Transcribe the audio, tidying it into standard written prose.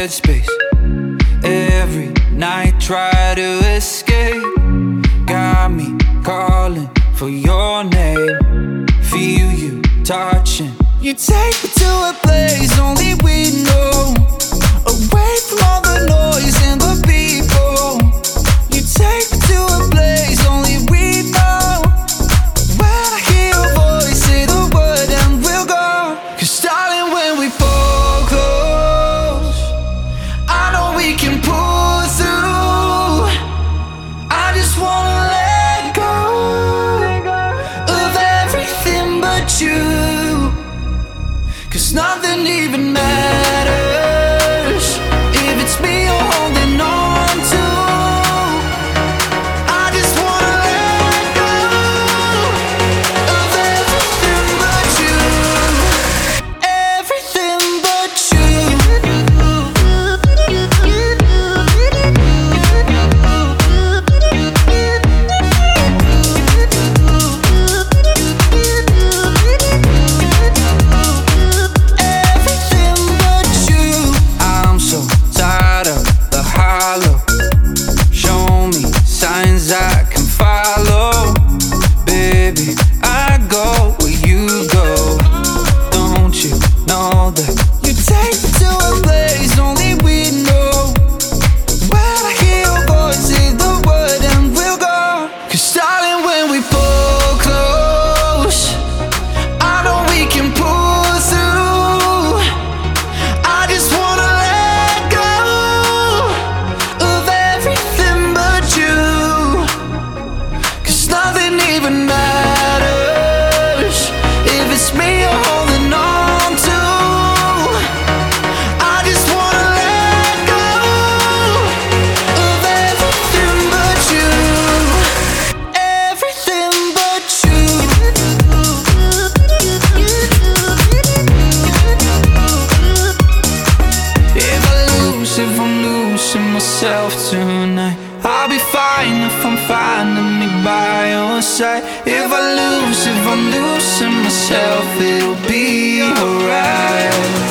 headspace. Every night try to escape. Got me calling for your name. Feel you touching. You take me to a place only we know. Away from all the noise and the people. You take me to a place only we know. When I hear your voice, say the word and we'll go. 'Cause darling, when we fall close, I know we can pull through. I just wanna let go of everything but you. 'Cause nothing even matters if it's me you're holding on to. I just wanna let go of everything but you. Everything but you. I can follow, baby. I go where you go. Don't you know that you take me to a place only we know? When I hear your voice, say the word and we'll go. 'Cause darling, when we pull close, I know we can pull through. I just wanna let go of everything but you. Nothing even matters if it's me you're holding on to. I just wanna let go of everything but you. Everything but you. If I'm losing myself tonight, I'll be fine if I'm finding me by your side. If I'm losing myself, it'll be alright.